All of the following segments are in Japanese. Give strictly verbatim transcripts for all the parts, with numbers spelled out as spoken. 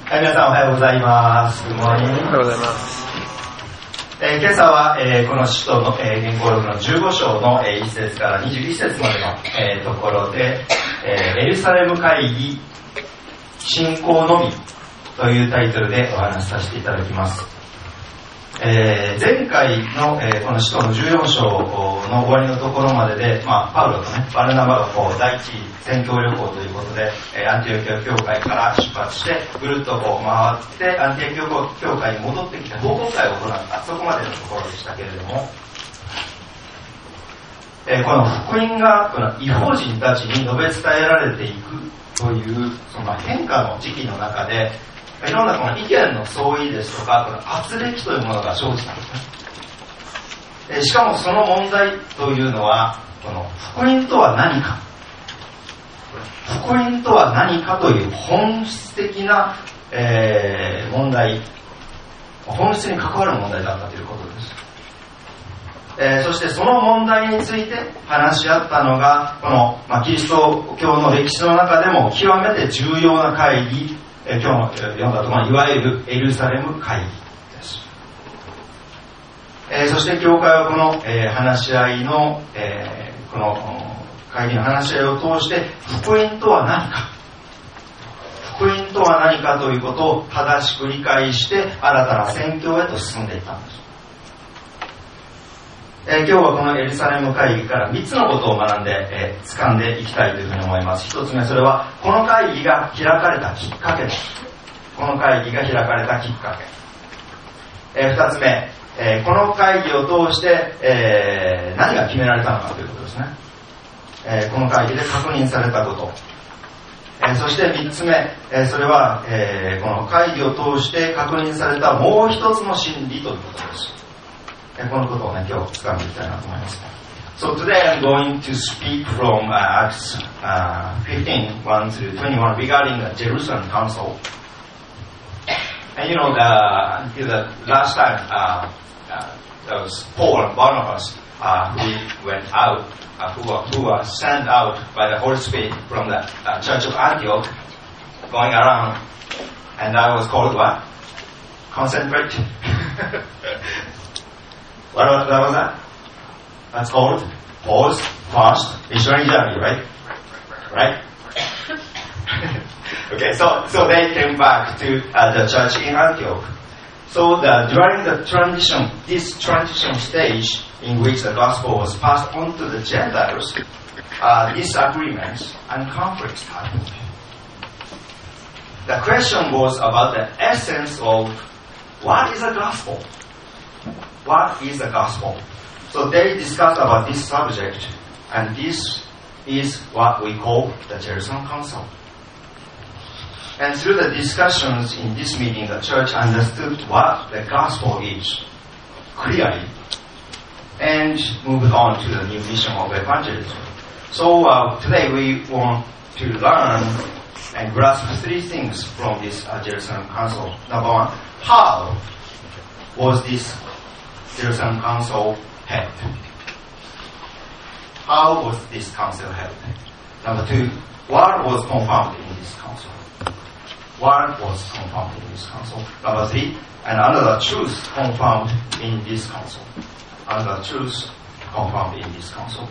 はい、皆さんおはようございます。Good morning。おはようございます。 えー、今朝は、えー、この使徒の、えー、原稿録のじゅうご章の、えー、いち節からにじゅういち節までの、えー、ところで、えー、エルサレム会議信仰のみというタイトルでお話しさせていただきます。えー、前回の、えー、この使徒のじゅうよん章の終わりのところまでで、まあ、パウロとね、バルナバがこう第一宣教旅行ということで、えー、アンティオキア教会から出発してぐるっとこう回ってアンティオキア教会に戻ってきて報告会を行った、そこまでのところでしたけれども、えー、この福音がこの異邦人たちに述べ伝えられていくというその変化の時期の中で、いろんなこの意見の相違ですとか、この圧力というものが生じたんですね。えしかもその問題というのは、この福音とは何か、福音とは何かという本質的な、えー、問題、本質に関わる問題だったということです。えー、そしてその問題について話し合ったのが、この、まあ、キリスト教の歴史の中でも極めて重要な会議、えー、今日読んだところ、いわゆるエルサレム会議です。えー、そして教会はこの、えー、話し合いの、えー、この会議の話し合いを通して福音とは何か、福音とは何かということを正しく理解して新たな宣教へと進んでいったんです。えー、今日はこのエルサレム会議からみっつのことを学んで、えー、掴んでいきたいというふうに思います。ひとつめ、それはこの会議が開かれたきっかけです。この会議が開かれたきっかけ。えー、ふたつめ、えー、この会議を通して、えー、何が決められたのかということですね。えー、この会議で確認されたこと。えー、そしてみっつめ、えー、それは、えー、この会議を通して確認されたもう一つの真理ということです。このことをね、今日掴んでいきたいなと思います。So today I'm going to speak from uh, Acts uh, fifteen, one through twenty-one regarding the Jerusalem Council. And you know, the, until the last time, uh, uh, there was Paul and Barnabas uh, who went out, uh, who, were, who were sent out by the Holy Spirit from the uh, Church of Antioch, going around, and I was called what? Concentrate. What was, what was that? That's called pause, fast, missionary journey, right? Right? Okay, so so they came back to uh, the church in Antioch. So the, during the transition, this transition stage in which the gospel was passed on to the Gentiles, uh, disagreements and conflicts happened. The question was about the essence of what is the gospel? What is the gospel? So they discussed about this subject, and this is what we call the Jerusalem Council. And through the discussions in this meeting, the church understood what the gospel is clearly and moved on to the new mission of evangelism. So uh, today we want to learn and grasp three things from this uh, Jerusalem Council. Number one, how was this Jerusalem Council held? How was this council held? Number two, what was confirmed in this council? What was confirmed in this council? Number three, and another truth confirmed in this council. Another truth confirmed in this council.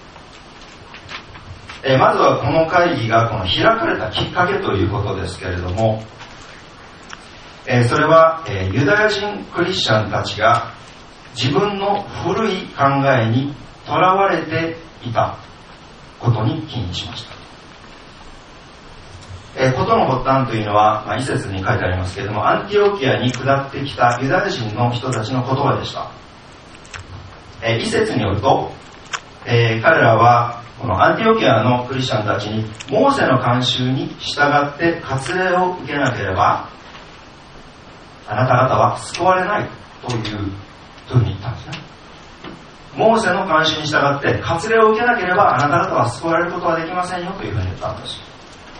えー、まずはこの会議がこの開かれたきっかけということですけれども、えー、それは、えー、ユダヤ人クリスチャンたちが自分の古い考えにとらわれていたことに起因しました。えー、ことの発端というのは、まあ、一節に書いてありますけれども、アンティオキアに下ってきたユダヤ人の人たちの言葉でした。えー、一節によると、えー、彼らはこのアンティオキアのクリスチャンたちにモーセの慣習に従って割礼を受けなければあなた方は救われないというというふうに言ったんですね。モーセの慣習に従って割礼を受けなければあなた方は救われることはできませんよというふうに言ったんです。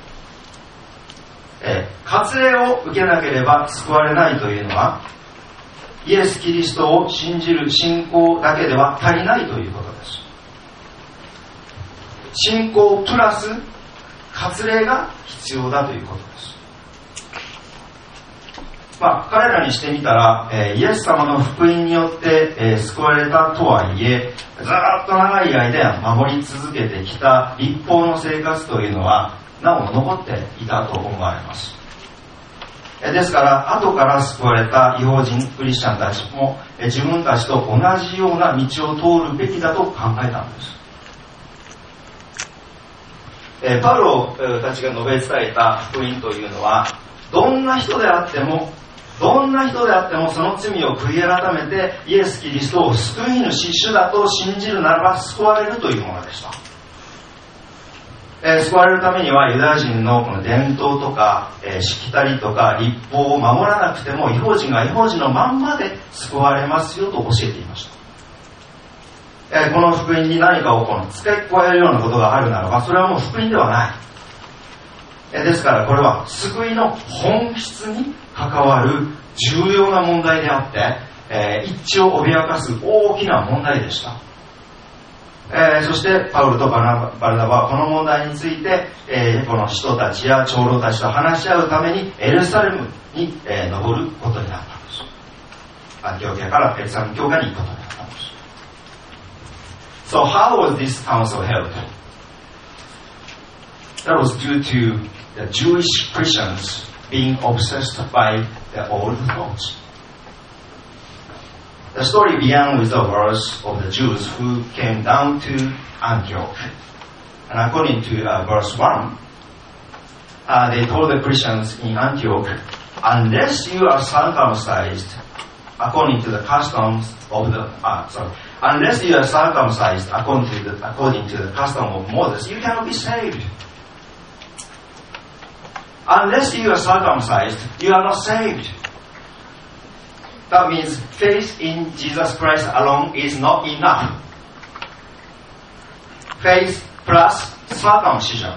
えー、割礼を受けなければ救われないというのはイエス・キリストを信じる信仰だけでは足りないということです。信仰プラス割礼が必要だということです。 まあ、彼らにしてみたら、えー、イエス様の福音によって、えー、救われたとはいえ、ずっと長い間守り続けてきた律法の生活というのはなお残っていたと思われます。えー、ですから後から救われた異邦人クリスチャンたちも、えー、自分たちと同じような道を通るべきだと考えたんです。えー、パウロたちが述べ伝えた福音というのは、どんな人であってもどんな人であってもその罪を悔い改めてイエス・キリストを救い主主だと信じるならば救われるというものでした。えー、救われるためにはユダヤ人のこの伝統とか、えー、しきたりとか律法を守らなくても異邦人が異邦人のまんまで救われますよと教えていました。えー、この福音に何かをこの付け加えるようなことがあるならばそれはもう福音ではない。えー、ですからこれは救いの本質に関わる重要な問題であって、えー、一致を脅かす大きな問題でした。えー、そしてパウロとバナバルナバはこの問題について、えー、この人たちや長老たちと話し合うためにエルサレムに、えー、登ることになったんです。アンティオキアからエルサレム教会に行くことになったんです。So how was this council held? That was due to the Jewish Christians being obsessed by the old thoughts. The story began with the verse of the Jews who came down to Antioch. And according to uh, verse one, uh, they told the Christians in Antioch, unless you are circumcised according to the customs of the, uh, sorry, unless you are circumcised according to the, according to the custom of Moses, you cannot be saved. Unless you are circumcised, you are not saved. That means faith in Jesus Christ alone is not enough. Faith plus circumcision.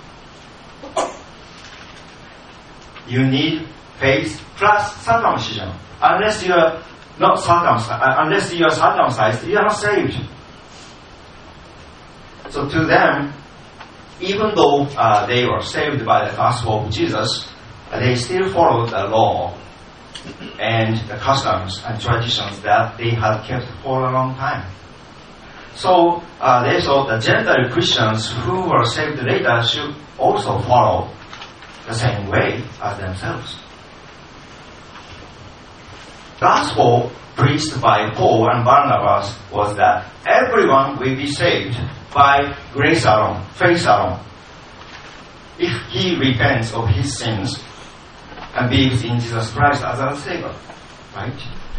You need faith plus circumcision. Unless you are not circumcised, unless you are circumcised, you are not saved. So to them, even though uh, they were saved by the gospel of Jesus, uh, they still followed the law and the customs and traditions that they had kept for a long time. So uh, they thought the Gentile Christians who were saved later should also follow the same way as themselves. The gospel preached by Paul and Barnabas was that everyone will be saved by grace alone, faith alone, if he repents of his sins and believes in Jesus Christ as our Savior, right?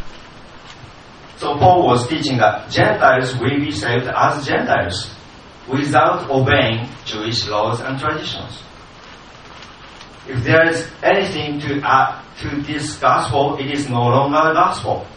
So Paul was teaching that Gentiles will be saved as Gentiles without obeying Jewish laws and traditions. If there is anything to add to this gospel, it is no longer a gospel.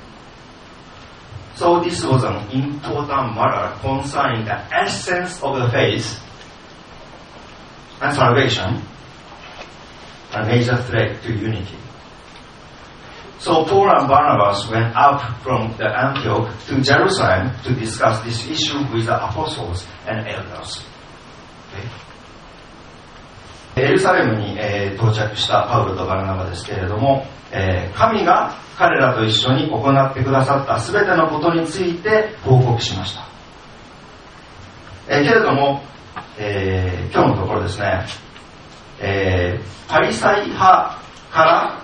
So this was an important matter concerning the essence of the faith and salvation, a major threat to unity. So Paul and Barnabas went up from the Antioch to Jerusalem to discuss this issue with the apostles and elders. Okay? エルサレムに、えー、到着したパウロとバルナバですけれども、えー、神が彼らと一緒に行ってくださったすべてのことについて報告しました。えー、けれども、えー、今日のところですね、えー、パリサイ派から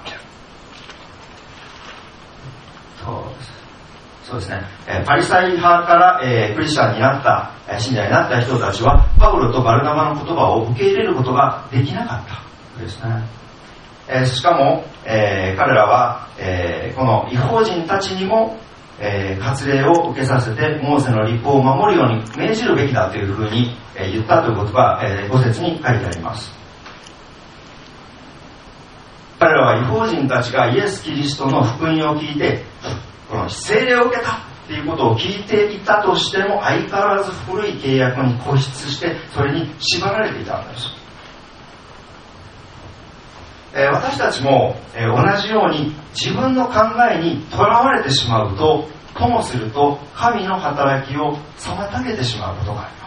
そうですね、えー、パリサイ派から、えー、クリスチャンになった、えー、信者になった人たちはパウロとバルナバの言葉を受け入れることができなかったですね。えー、しかも、えー、彼らは、えー、この異邦人たちにも、えー、割礼を受けさせてモーセの律法を守るように命じるべきだというふうに、えー、言ったということが、えー、ご節に書いてあります。彼らは異邦人たちがイエス・キリストの福音を聞いてこの聖霊を受けたということを聞いていたとしても相変わらず古い契約に固執してそれに縛られていたんです。えー、私たちも、えー、同じように自分の考えにとらわれてしまうとともすると神の働きを妨げてしまうことがあります。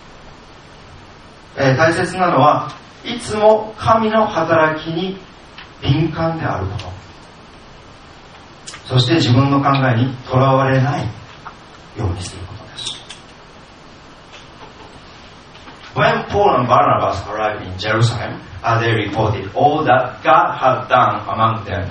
えー、大切なのはいつも神の働きに敏感であること、そして自分の考えにとらわれないようにすることです。When Paul and Barnabas arrived in Jerusalem, uh, they reported all that God had done among them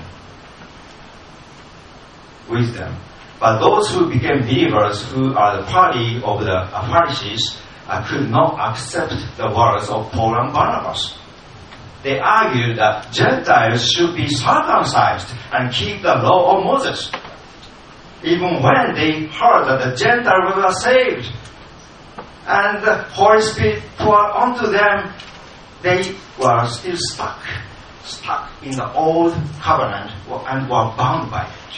with them. But those who became believers, who are the party of the uh, Pharisees, uh, could not accept the words of Paul and Barnabas. They argued that Gentiles should be circumcised and keep the law of Moses. Even when they heard that the Gentiles were saved and the Holy Spirit poured onto them, they were still stuck, stuck in the old covenant and were bound by it.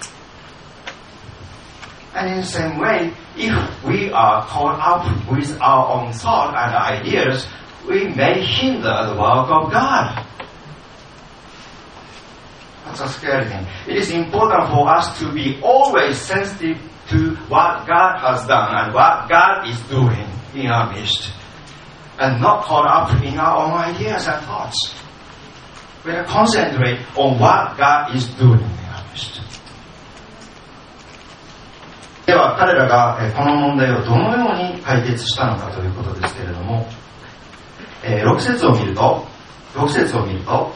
And in the same way, if we are caught up with our own thoughts and ideas, we may hinder the work of God. That's a scary thing. It is important for us to be always sensitive to what God has done and what God is doing in our midst, and not caught up in our own ideas and thoughts. We are concentrate on what God is doing in our midst. では彼らがこの問題をどのように解決したのかということですけれども、ろく節を見るとろく節を見ると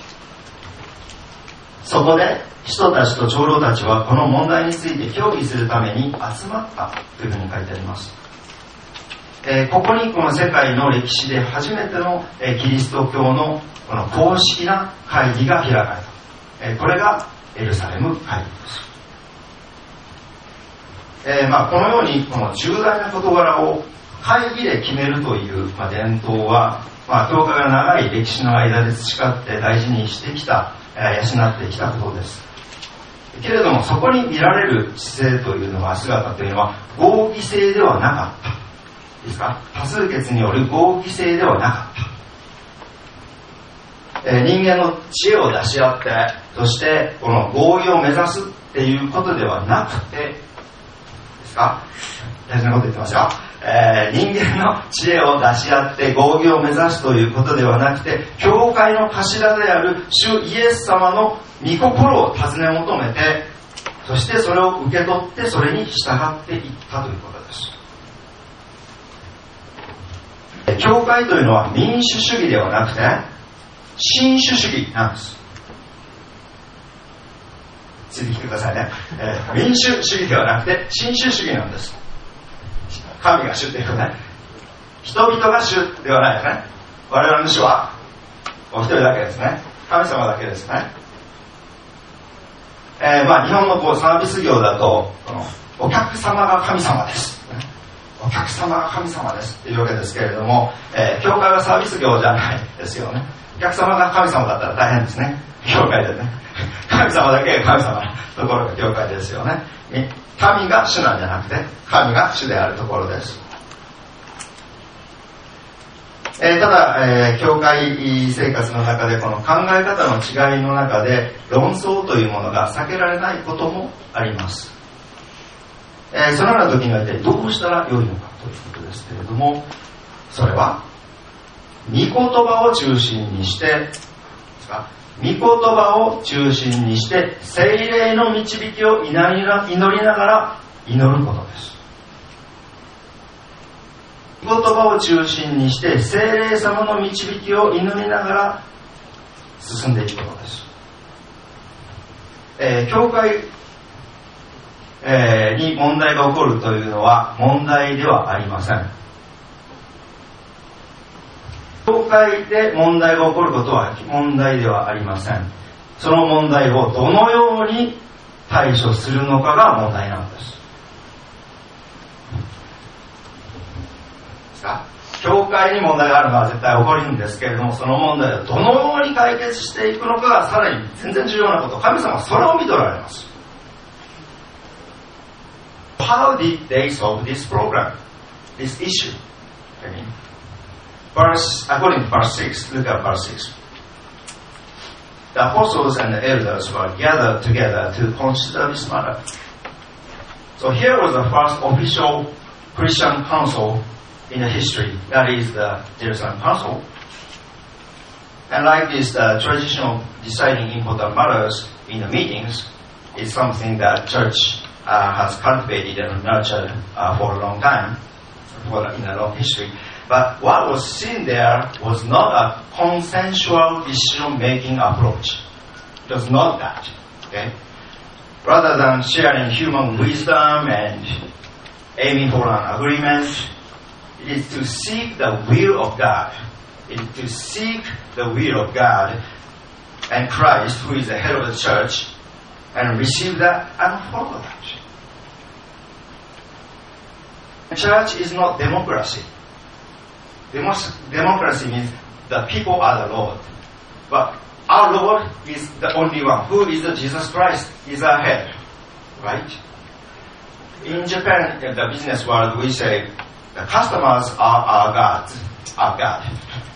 そこで人たちと長老たちはこの問題について協議するために集まったというふうに書いてあります。えー、ここにこの世界の歴史で初めての、えー、キリスト教のこの公式な会議が開かれた、えー、これがエルサレム会議です。えーまあ、このようにこの重大な事柄を会議で決めるという、まあ、伝統は、まあ、教会が長い歴史の間で培って大事にしてきた、えー、養ってきたことです。けれどもそこに見られる姿勢というのは姿というのは合議制ではなかったですか。多数決による合議制ではなかった、えー、人間の知恵を出し合ってそしてこの合意を目指すっていうことではなくてですか、大事なこと言ってますよ、えー、人間の知恵を出し合って合議を目指すということではなくて、教会の頭である主イエス様の御心を尋ね求めて、そしてそれを受け取ってそれに従っていったということです。教会というのは民主主義ではなくて新主主義なんです。ついてきてくださいね、えー、民主主義ではなくて新主主義なんです。神が主っていうね、人々が主ではないですね。我々の主はお一人だけですね。神様だけですね。えー、まあ日本のこうサービス業だとこのお客様が神様です、ね、お客様が神様ですっていうわけですけれども、えー、教会はサービス業じゃないですよね。お客様が神様だったら大変ですね。教会でね、神様だけが神様のところが教会ですよね。神が主なんじゃなくて神が主であるところです。えー、ただ、えー、教会生活の中でこの考え方の違いの中で論争というものが避けられないこともあります。えー、そのような時には一体どうしたらよいのかということですけれども、それは御言葉を中心にしてですか、御言葉を中心にして聖霊の導きを祈りながら祈ることです。御言葉を中心にして聖霊様の導きを祈りながら進んでいくことです。えー、教会、えー、に問題が起こるというのは問題ではありません。教会で問題が起こることは問題ではありません。その問題をどのように対処するのかが問題なんです。教会に問題があるのは絶対起こるんですけれども、その問題をどのように解決していくのかがさらに全然重要なこと。神様はそれを見とられます。How did they solve this problem, this issue? I mean, verse, according to verse six, look at verse six. The apostles and the elders were gathered together to consider this matter. So here was the first official Christian council in the history, that is the Jerusalem Council. And like this, the tradition of deciding important matters in the meetings is something that church uh, has cultivated and nurtured uh, for a long time, for in a long history. But what was seen there was not a consensual decision-making approach. It was not that. Okay? Rather than sharing human wisdom and aiming for an agreement, it is to seek the will of God. It is to seek the will of God and Christ, who is the head of the church, and receive that and follow that. Church is not democracy. Demos- democracy means the people are the Lord. But our Lord is the only one. Who is the Jesus Christ? Is our head. Right? In Japan, in the business world, we say the customers are our gods. Our God.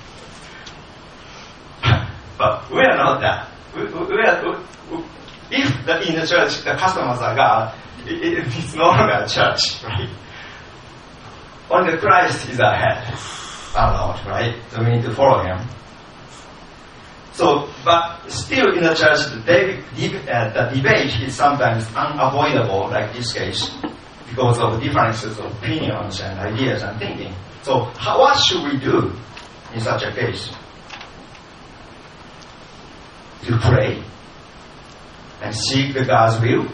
But we are not that. We, we are, we, if the, in the church the customers are God, it, it, it's no longer a church. Right? Only Christ is our head. Our Lord, right? So we need to follow Him. So, but still in the church, the, deb- uh, the debate is sometimes unavoidable, like this case, because of differences of opinions and ideas and thinking. So, how, what should we do in such a case? To pray and seek the God's will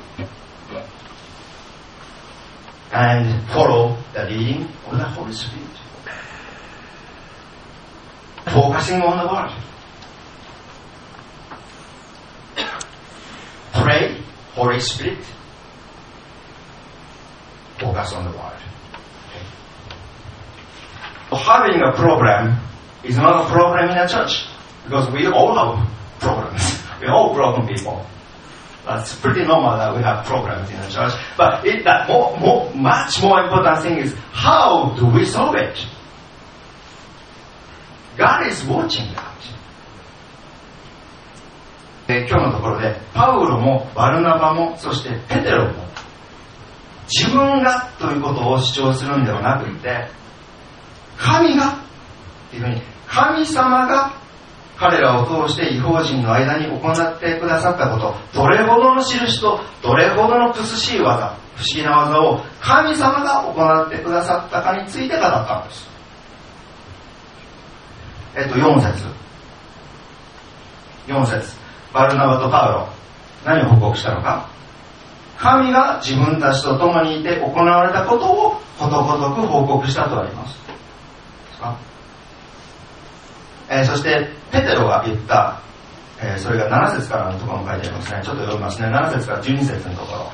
and follow the leading of the Holy Spirit. Focusing on the Word. Pray, Holy Spirit. Focus on the Word. Okay. So having a problem is not a problem in a church, because we all have problems. We're all broken people. That's pretty normal that we have problems in the church. But it, that more, more, much more important thing is, how do we solve it? God is watching that. で、今日のところで、パウロもバルナバも、そしてペテロも、自分がということを主張するんではなくて、神がっていうふうに、神様が彼らを通して異邦人の間に行ってくださったこと、どれほどの印とどれほどの苦しい技、不思議な技を神様が行ってくださったかについて語ったんです。えっと、よん節。よん節。バルナバとパウロ、何を報告したのか。神が自分たちと共にいて行われたことをことごとく報告したとあります。ですか？えー、そしてペテロが言った、えー、それがなな節からのところに書いてありますね。ちょっと読みますね。なな節からじゅうに節のところ。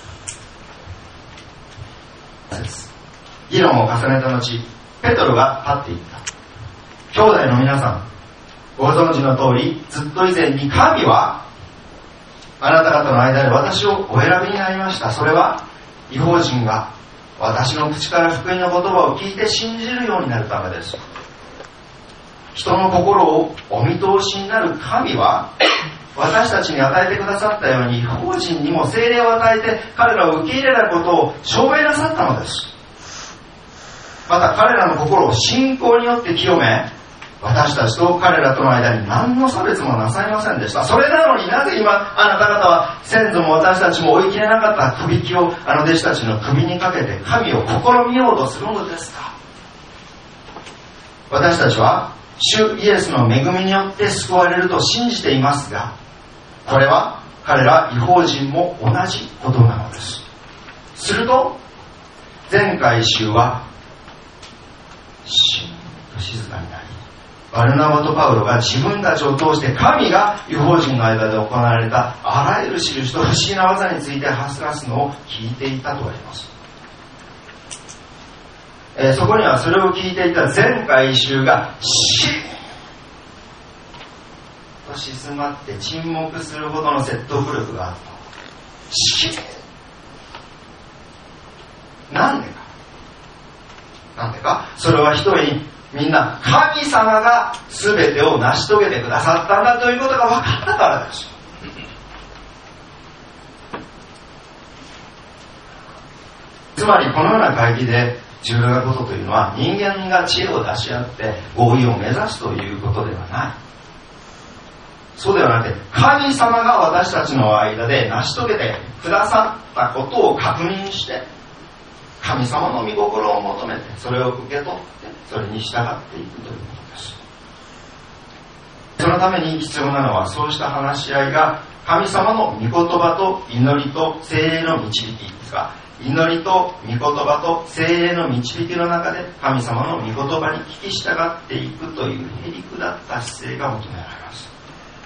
議論を重ねた後、ペテロが立っていった。兄弟の皆さん、ご存知の通り、ずっと以前に神はあなた方の間で私をお選びになりました。それは異邦人が私の口から福音の言葉を聞いて信じるようになるためです。人の心をお見通しになる神は私たちに与えてくださったように異邦人にも聖霊を与えて彼らを受け入れることを証明なさったのです。また彼らの心を信仰によって清め、私たちと彼らとの間に何の差別もなさいませんでした。それなのになぜ今あなた方は先祖も私たちも追い切れなかった首輝をあの弟子たちの首にかけて神を試みようとするのですか。私たちは主イエスの恵みによって救われると信じていますが、これは彼ら異邦人も同じことなのです。すると全回収はしんと静かになり、バルナバとパウロが自分たちを通して神が異邦人の間で行われたあらゆる印と不思議な技について話すのを聞いていたとあります。えー、そこにはそれを聞いていた全回収がシーンと静まって沈黙するほどの説得力があった。シーン。なんでか。なんでか。それは一重にみんな神様が全てを成し遂げてくださったんだということが分かったからです。つまりこのような会議で重要なことというのは、人間が知恵を出し合って合意を目指すということではない。 そうではなくて、神様が私たちの間で成し遂げてくださったことを確認して、神様の御心を求めて、それを受け取って、それに従っていくということです。そのために必要なのは、そうした話し合いが神様の御言葉と祈りと聖霊の導きですが、祈りと御言葉と聖霊の導きの中で神様の御言葉に聞き従っていくというへりくだった姿勢が求められます。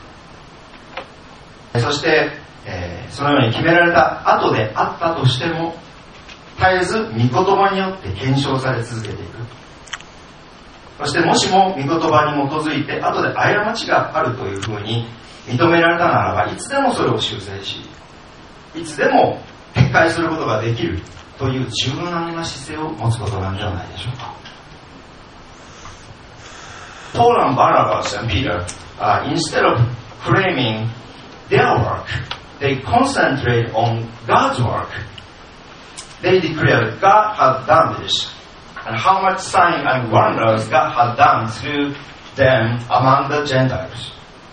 そして、えー、そのように決められた後であったとしても、絶えず御言葉によって検証され続けていく。そしてもしも御言葉に基づいて後で過ちがあるというふうに認められたならば、いつでもそれを修正し、いつでも撤回することができるという柔軟な姿勢を持つことなんではないでしょうか。Paul and Barnabas and Peter, uh, instead of claiming their work, they concentrate on God's work. They declared God had done this, and how much sign and wonders God had done through them among the Gentiles.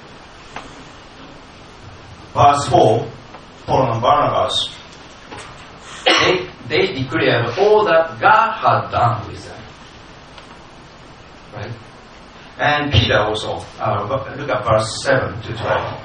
Verse four, Paul and Barnabas, they, they declared all that God had done with them. Right? And Peter also, uh, look at verse seven to twelve.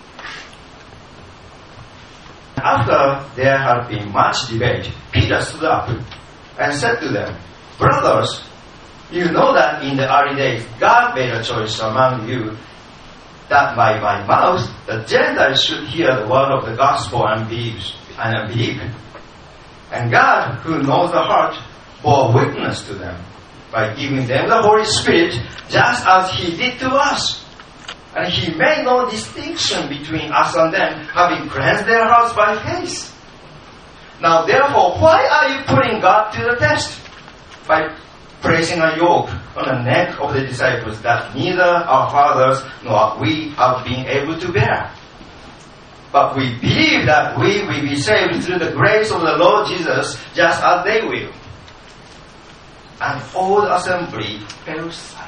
After there had been much debate, Peter stood up and said to them, Brothers, you know that in the early days God made a choice among you that by my mouth the Gentiles should hear the word of the gospel and believe. And believe. And God, who knows the heart, bore witness to them by giving them the Holy Spirit, just as He did to us. And He made no distinction between us and them, having cleansed their hearts by faith. Now therefore, why are you putting God to the test? By placing a yoke on the neck of the disciples that neither our fathers nor we have been able to bear. But we believe that we will be saved through the grace of the Lord Jesus, just as they will. And all the assembly fell silent.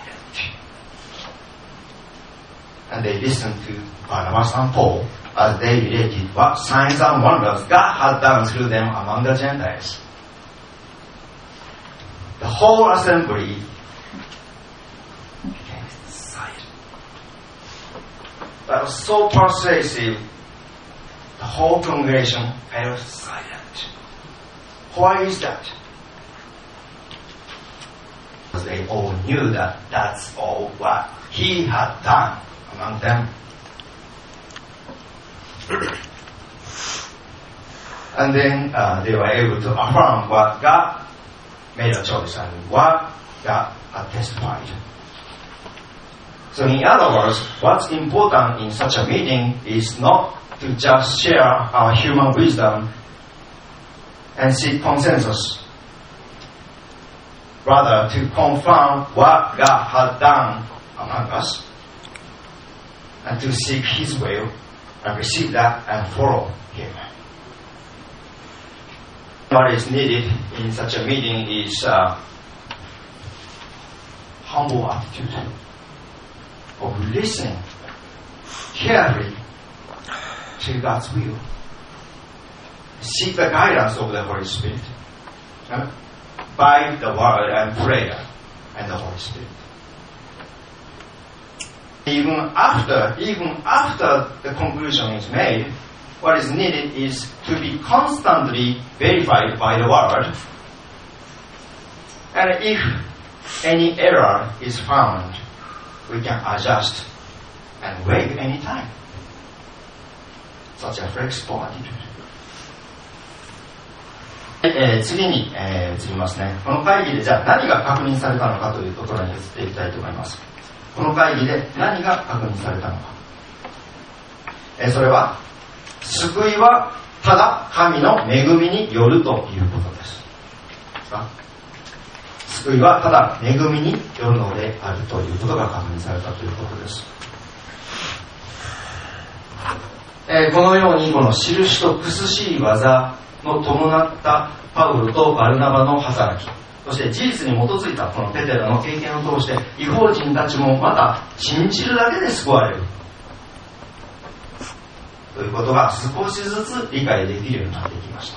And they listened to Barnabas and Paul as they related what signs and wonders God had done through them among the Gentiles. The whole assembly became silent. That was so persuasive, the whole congregation fell silent. Why is that? Because they all knew that that's all what He had done among them. And then uh, they were able to affirm what God made a choice and what God had testified. So in other words, what's important in such a meeting is not to just share our human wisdom and seek consensus. Rather, to confirm what God had done among us and to seek His will and receive that and follow Him. What is needed in such a meeting is uh, humble attitude of listening carefully to God's will. Seek the guidance of the Holy Spirit uh, by the word and prayer and the Holy Spirit. Even after, even after the conclusion is made, what is needed is to be constantly verified by the word. And if any error is found, we can adjust and wait any time. Such a flexible attitude. えー、次に、えー、移りますね。この会議でじゃあ何が確認されたのかというところに移っていきたいと思います。この会議で何が確認されたのか。えー、それは救いはただ神の恵みによるということです。救いはただ恵みによるのであるということが確認されたということです。えー、このようにこの印と苦しい技の伴ったパウロとバルナバの働き、そして事実に基づいたこのペテロの経験を通して異邦人たちもまた信じるだけで救われるということが少しずつ理解できるようになってきました。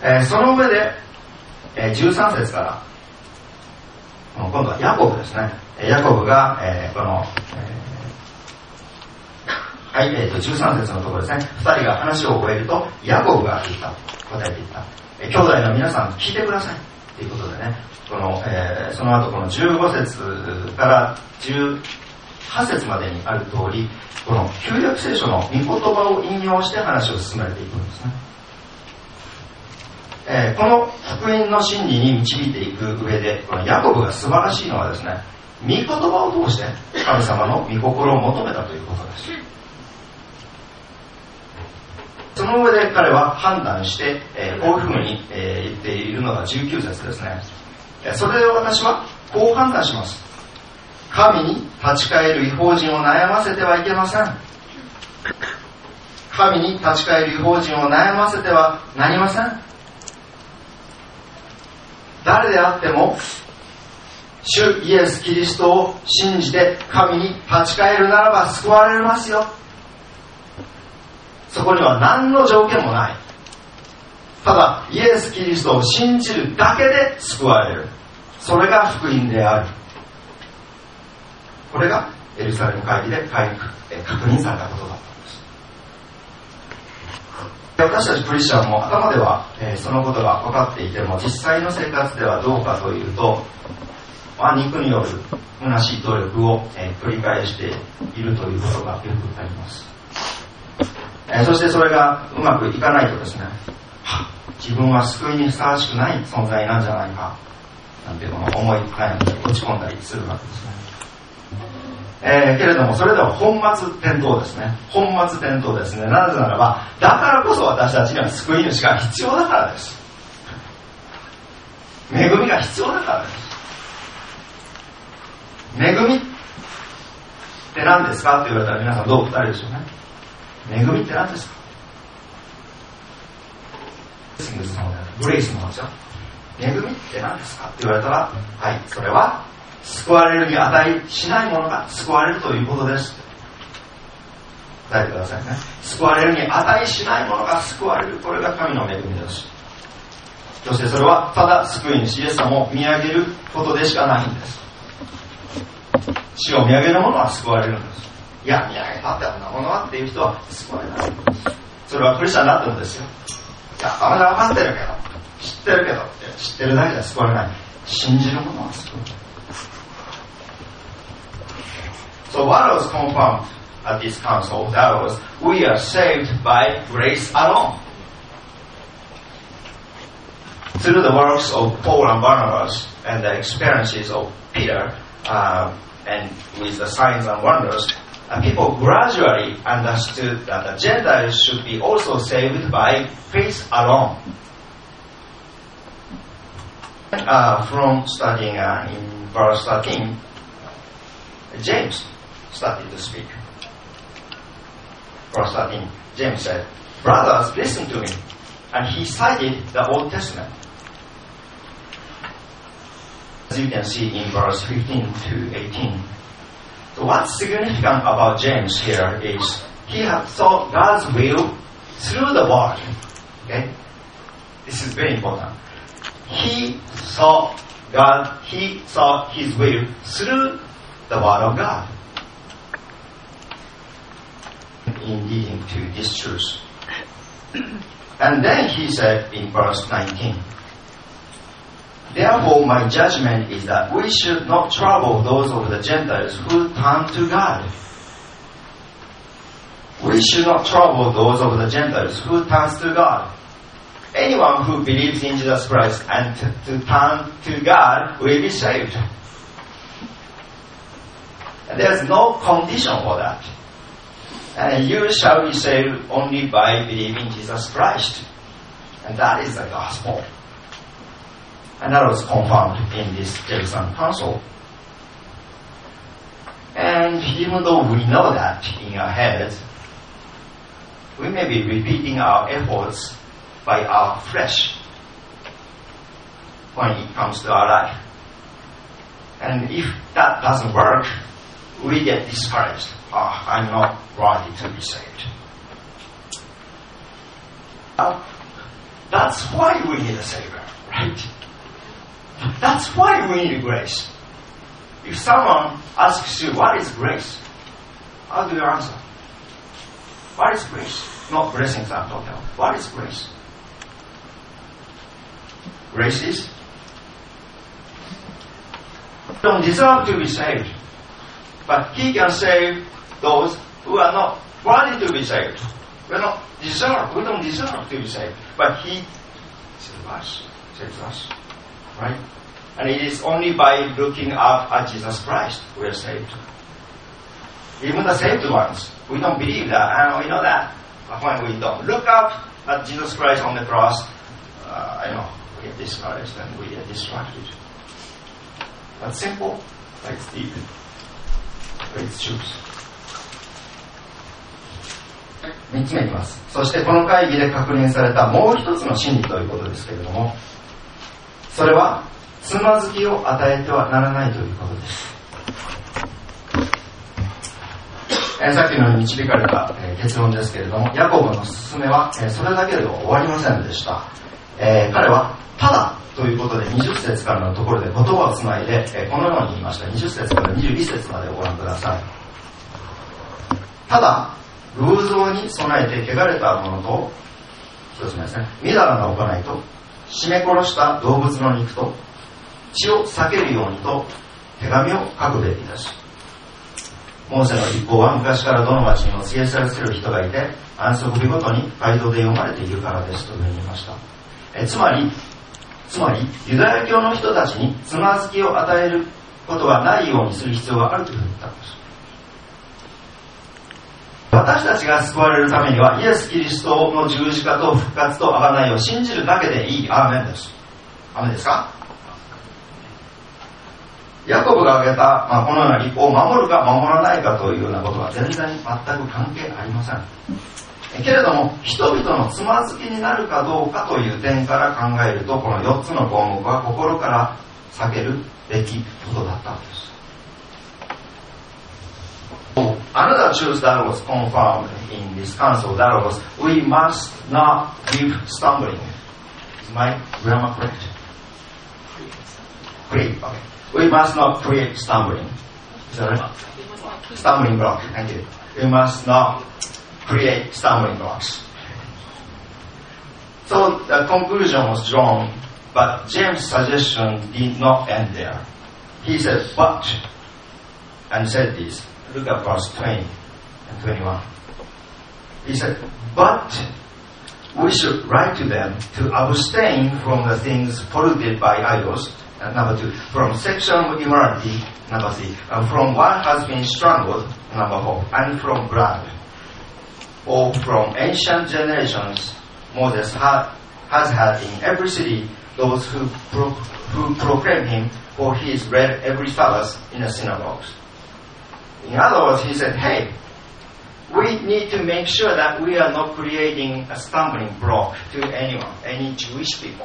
えー、その上で、えー、じゅうさん節から今度はヤコブですね。ヤコブが、えー、この、えー、はい、えーと、じゅうさん節のところですね。二人が話を終えると、ヤコブが言った、答えていった。えー、兄弟の皆さん聞いてください。ということでね、この、えー、その後このじゅうご節からじゅうは節までにある通り、この旧約聖書の御言葉を引用して話を進めていくんですね。えー、この福音の真理に導いていく上で、このヤコブが素晴らしいのはですね、御言葉を通して神様の御心を求めたということです。その上で彼は判断して、えー、こういうふうに、えー、言っているのがじゅうきゅう節ですね。それで私はこう判断します。神に立ち返る異邦人を悩ませてはいけません。神に立ち返る異邦人を悩ませてはなりません。誰であっても主イエス・キリストを信じて神に立ち返るならば救われますよ。そこには何の条件もない。ただイエス・キリストを信じるだけで救われる。それが福音である。これがエルサレム会議で確認されたことだったんです。私たちクリスチャンも頭では、えー、そのことが分かっていても、実際の生活ではどうかというと、まあ、肉による虚しい努力を、えー、繰り返しているということがよくあります。えー、そしてそれがうまくいかないとですね、は自分は救いにふさわしくない存在なんじゃないかなんていうのを思い悩んだり落ち込んだりするわけですね。えー、けれどもそれでは本末転倒ですね。本末転倒ですね。なぜならば、だからこそ私たちには救い主が必要だからです。恵みが必要だからです。恵みって何ですかって言われたら皆さんどう答えるでしょうね。恵みって何ですか？グレイスの方ですよ。恵みって何ですかって言われたら、はい、それは救われるに値しないものが救われるということです。答えてくださいね。救われるに値しないものが救われる。これが神の恵みです。そしてそれはただ救い主イエス様を見上げることでしかないんです。死を見上げる者は救われるんです。いや、見上げたってあんなものはっていう人は救われないんです。それはクリスチャンになってるんですよ。いや、あまり分かってるけど、知ってるけどって、知ってるだけでは救われない。信じる者は救われる。So what was confirmed at this council? That was, we are saved by grace alone. Through the works of Paul and Barnabas and the experiences of Peter, uh, and with the signs and wonders, uh, people gradually understood that the Gentiles should be also saved by faith alone. Uh, from studying uh, in verse thirteen, James started to speak. Verse thirteen, James said, "Brothers, listen to me." And he cited the Old Testament. As you can see in verse fifteen to eighteen. So what's significant about James here is he has saw God's will through the word. Okay? This is very important. He saw God, he saw his will through the word of God in leading to this truth. And then he said in verse nineteen, "Therefore my judgment is that we should not trouble those of the Gentiles who turn to God." We should not trouble those of the Gentiles who turn to God. Anyone who believes in Jesus Christ and to, to turn to God will be saved. And there's no condition for that. And you shall be saved only by believing Jesus Christ. And that is the gospel. And that was confirmed in this Jerusalem Council. And even though we know that in our heads, we may be repeating our efforts by our flesh when it comes to our life. And if that doesn't work, we get discouraged. Ah, I'm not worthy to be saved. Uh, that's why we need a Savior, right? That's why we need grace. If someone asks you, what is grace? How do you answer? What is grace? Not blessings I'm talking about. What is grace? Grace is, you don't deserve to be saved. But He can save those who are not worthy to be saved. We don't deserve, we don't deserve to be saved. But He saves us, saves us. Right? And it is only by looking up at Jesus Christ we are saved. Even the saved ones, we don't believe that, and we know that. But when we don't look up at Jesus Christ on the cross, uh, I know, we get discouraged and we get distracted. That's simple, but it's deep. But it's truth. 三つ目いきます。そしてこの会議で確認されたもう一つの真理ということですけれども、それはつまずきを与えてはならないということです。えー、さっきのように導かれた、えー、結論ですけれども、ヤコブの勧めは、えー、それだけでは終わりませんでした。えー、彼はただということでにじゅっ節からのところで言葉をつないで、えー、このように言いました。にじゅっ節からにじゅういち節までご覧ください。ただ偶像に備えて汚れたものと、一つ目ですね、みだらな行いと、絞め殺した動物の肉と、血を避けるようにと手紙を書くべきだし、モーセの立法は昔からどの町にも告げ知らせる人がいて、安息日ごとに街道で読まれているからですというふうに言いました。えつまりつまりユダヤ教の人たちにつまずきを与えることがないようにする必要があるというふうに言ったんです。私たちが救われるためにはイエス・キリストの十字架と復活と贖いを信じるだけでいい。アーメンです。アーメンですか？ヤコブが挙げた、まあ、このような立法を守るか守らないかというようなことは全然全く関係ありません。けれども人々のつまずきになるかどうかという点から考えると、このよっつの項目は心から避けるべきことだったんです。Another truth that was confirmed in this council, that was, we must not live stumbling. Is my grammar correct? Create, okay. We must not create stumbling. Is that right? Stumbling block, thank you. We must not create stumbling blocks. So the conclusion was drawn, but James' suggestion did not end there. He said, but, and said this. Look at verse twenty and twenty-one. He said, but we should write to them to abstain from the things polluted by idols, and number two, from sexual immorality, number three, and from what has been strangled, number four, and from blood. Or from ancient generations, Moses ha- has had in every city those who, pro- who proclaim him, for he is read every Sabbath in the synagogues. In other words, he said, hey, we need to make sure that we are not creating a stumbling block to anyone, any Jewish people.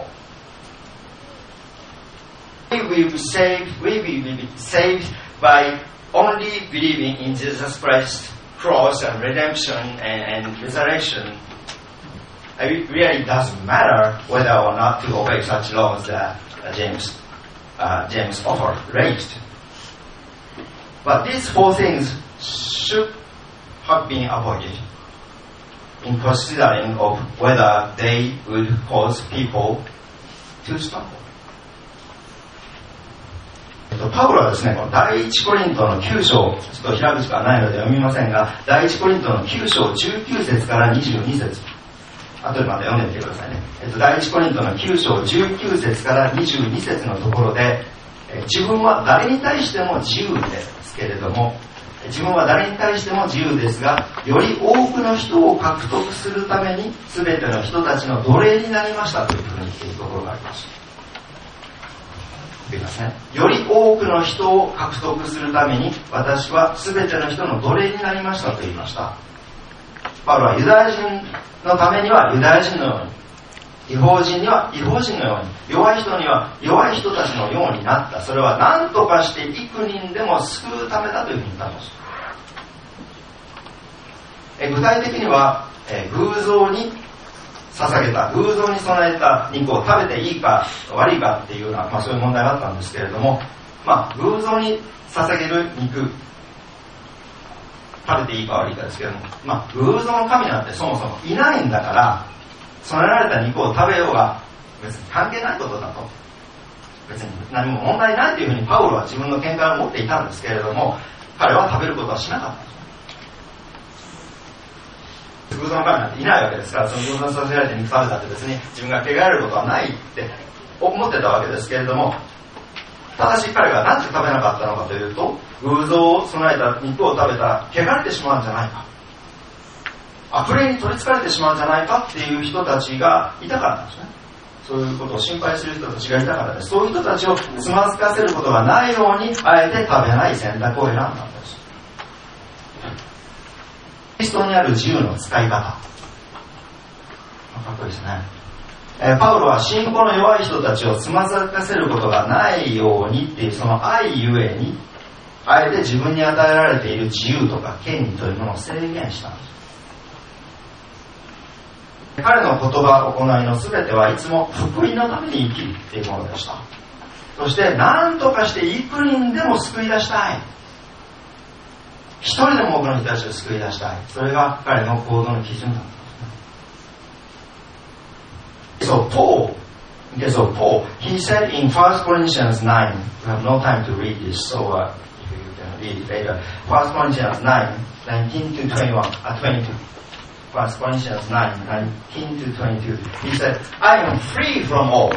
We will be saved, we will be saved by only believing in Jesus Christ's cross and redemption and, and resurrection. It really doesn't matter whether or not to obey such laws that uh, James, uh, James offered, raised. But these four things should have been avoided in considering of whether they would cause people to stumble. パウロはですね、この第一コリントのきゅう章、ちょっと開くしかないので読みませんが、第一コリントのきゅう章じゅうきゅう節からにじゅうに節、後でまた読んでみてくださいね。えっと、第一コリントのきゅう章じゅうきゅう節からにじゅうに節のところで、え自分は誰に対しても自由ですけれども、自分は誰に対しても自由ですが、より多くの人を獲得するために全ての人たちの奴隷になりましたというふうに言っているところがあります。言いますね。より多くの人を獲得するために私は全ての人の奴隷になりましたと言いました。パウロはユダヤ人のためにはユダヤ人のように、 違法人には違法人のように、弱い人には弱い人たちのようになった。それは何とかして幾人でも救うためだというふうに言ったんです。え具体的には、え偶像に捧げた、偶像に備えた肉を食べていいか悪いかっていうような、まあ、そういう問題があったんですけれども、まあ、偶像に捧げる肉、食べていいか悪いかですけれども、まあ、偶像の神なんてそもそもいないんだから、備えられた肉を食べようが別に関係ないことだと、別に何も問題ないというふうにパウロは自分の見解を持っていたんですけれども、彼は食べることはしなかったんです。偶像の神なんていないわけですから、その偶像にさせられて肉食べたって別に自分が汚れることはないって思ってたわけですけれども、ただし彼がなぜ食べなかったのかというと、偶像を備えた肉を食べたら汚れてしまうんじゃないか、悪霊に取りつかれてしまうんじゃないかっていう人たちがいたからなんですね。そういうことを心配する人たちがいたからです。そういう人たちをつまずかせることがないように、あえて食べない選択を選んだんです。キリストにある自由の使い方、かっこいいですね。えー、パウロは信仰の弱い人たちをつまずかせることがないようにっていう、その愛ゆえにあえて自分に与えられている自由とか権利というものを制限したんです。彼の言葉行いの全てはいつも福音のために生きるっていうものでした。そして何とかして幾人でも救い出したい、一人でも多くの人たちを救い出したい、それが彼の行動の基準だったんですね。So Paul, okay, so Paul, he said in First Corinthians nine, we have no time to read this, so uh, if you can read it later. First Corinthians nine, nineteen to twenty-one, uh, twenty-two. First Corinthians nine, nineteen to twenty-two. He said, I am free from all.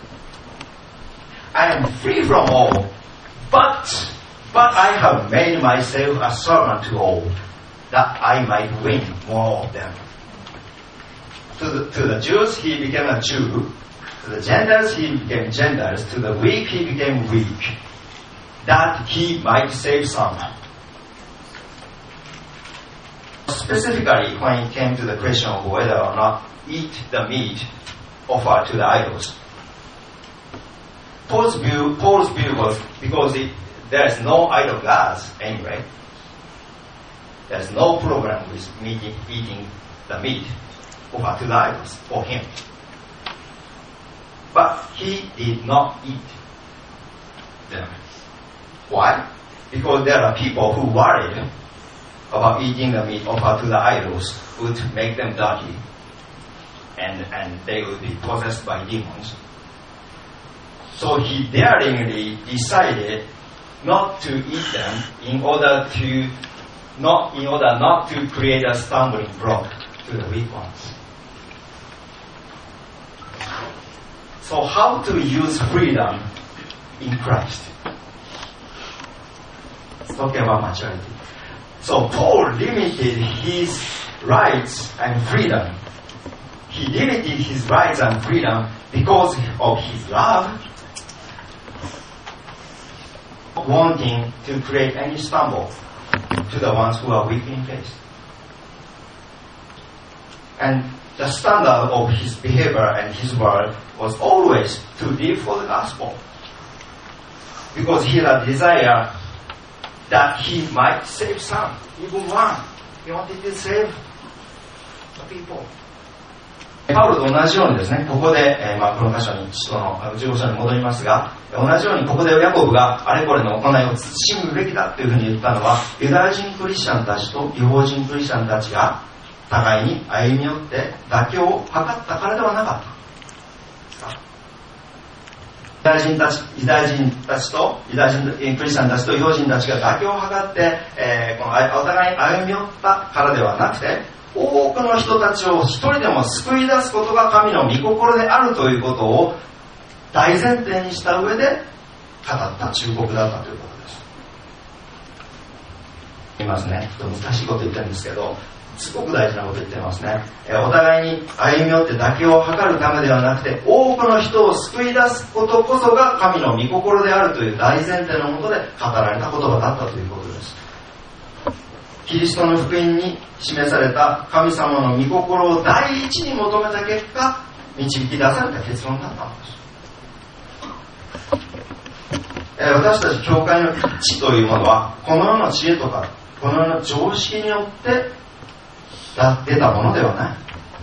I am free from all, but, but I have made myself a servant to all, that I might win more of them. To the, to the Jews he became a Jew, to the Gentiles he became Gentiles, to the weak he became weak, that he might save some. Specifically, when it came to the question of whether or not eat the meat offered to the idols, Paul's view, Paul's view was because it, there is no idol gods anyway. There is no program with meeting, eating the meat offered to the idols for him. But he did not eat them. Why? Because there are people who worried about eating the meat offered to the idols would make them dirty, and, and they would be possessed by demons. So he daringly decided not to eat them in order to not in order not to create a stumbling block to the weak ones. So how to use freedom in Christ? Let's talk about maturity. So Paul limited his rights and freedom. He limited his rights and freedom because of his love, wanting to create any stumble to the ones who are weak in faith. And the standard of his behavior and his word was always to live for the gospel, because he had a desire that he might save some, even one. He wanted to save the people. パウロと同じようにですね、ここで、えーまあ、この箇所に、そのじゅうご章に戻りますが、同じようにここでヤコブがあれこれの行いを慎むべきだというふうに言ったのは、ユダヤ人クリスチャンたちと違法人クリスチャンたちが互いに歩み寄って妥協を図ったからではなかった。ユダヤ人たち、ユダヤ人たちと、ユダヤ人クリスチャンたちと違法人たちが妥協を図って、えー、このお互いに歩み寄ったからではなくて、多くの人たちを一人でも救い出すことが神の御心であるということを大前提にした上で語った忠告だったということです。言いますね。ちょっと難しいこと言ってるんですけど、すごく大事なこと言ってますね。お互いに歩み寄って妥協を図るためではなくて、多くの人を救い出すことこそが神の御心であるという大前提のもとで語られた言葉だったということです。キリストの福音に示された神様の御心を第一に求めた結果、 導き出された結論だったのです。えー、私たち教会の一致というものはこの世の知恵とかこの世の常識によって出たものではない。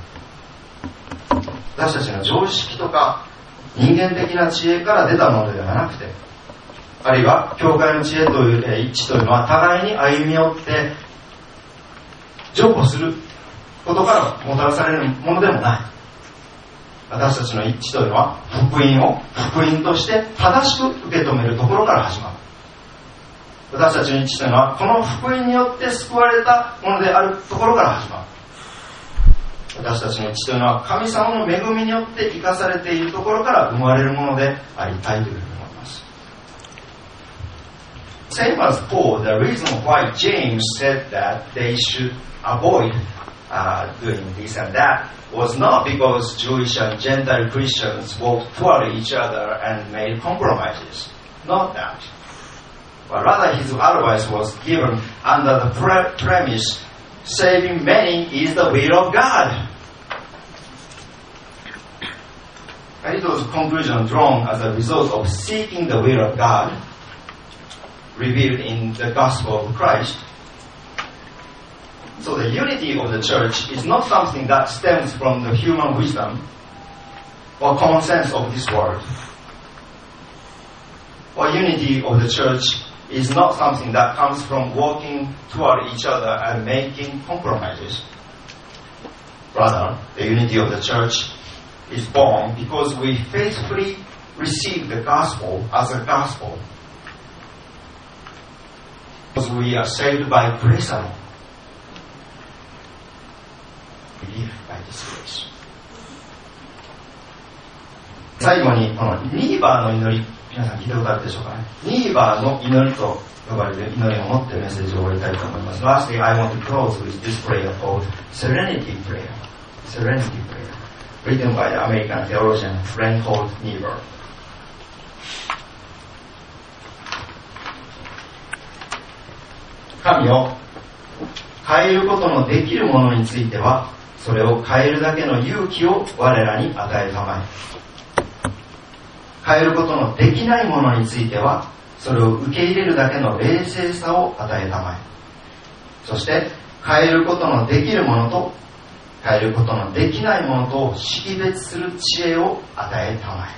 私たちの常識とか人間的な知恵から出たものではなくて、あるいは教会の知恵という、えー、一致というのは互いに歩み寄って譲歩することからもたらされるものでもない。私たちの一致というのは福音を福音として正しく受け止めるところから始まる。私たちの一致というのはこの福音によって救われたものであるところから始まる。私たちの一致というのは神様の恵みによって生かされているところから生まれるものでありたいというふうに思います。Same as Paul, the reason why James said that they should avoid uh, doing this and that was not because Jewish and Gentile Christians walked toward each other and made compromises. Not that. But rather his advice was given under the pre- premise, saving many is the will of God. And it was a conclusion drawn as a result of seeking the will of God, revealed in the gospel of Christ. So the unity of the church is not something that stems from the human wisdom or common sense of this world. Or unity of the church is not something that comes from walking toward each other and making compromises. Rather, the unity of the church is born because we faithfully receive the gospel as a gospel. Because we are saved by grace alone. Believe by this grace. 最後にこのニーバーの祈り、皆さん聞いたことあるでしょうかね。ニーバーの祈りと呼ばれる祈りを持ってメッセージを終わりたいと思います。Lastly, I want to close with this prayer called Serenity Prayer. Serenity Prayer, written by the American theologian Reinhold Niebuhr. 神を変えることのできるものについては、それを変えるだけの勇気を我らに与えたまえ。変えることのできないものについては、それを受け入れるだけの冷静さを与えたまえ。そして変えることのできるものと変えることのできないものとを識別する知恵を与えたまえ。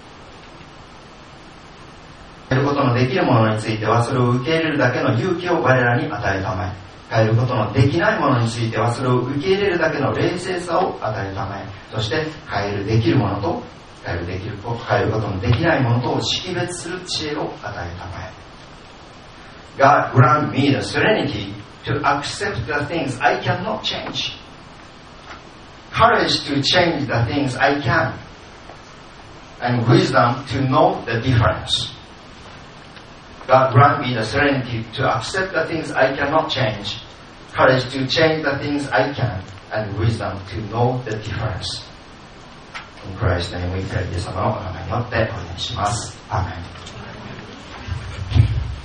変えることのできるものについてはそれを受け入れるだけの勇気を我らに与えたまえ。変えることのできないものについてはそれを受け入れるだけの冷静さを与えたまえ。そして変えるできるものと変えるできる変えることのできないものとを識別する知恵を与えたまえ。God grant me the serenity to accept the things I cannot change. Courage to change the things I can. And wisdom to know the difference. God grant me the serenity to accept the things I cannot change. Courage to change the things I can. And wisdom to know the difference.In Christ's name we pray. イエス様のお名前によってお願いします。アーメン。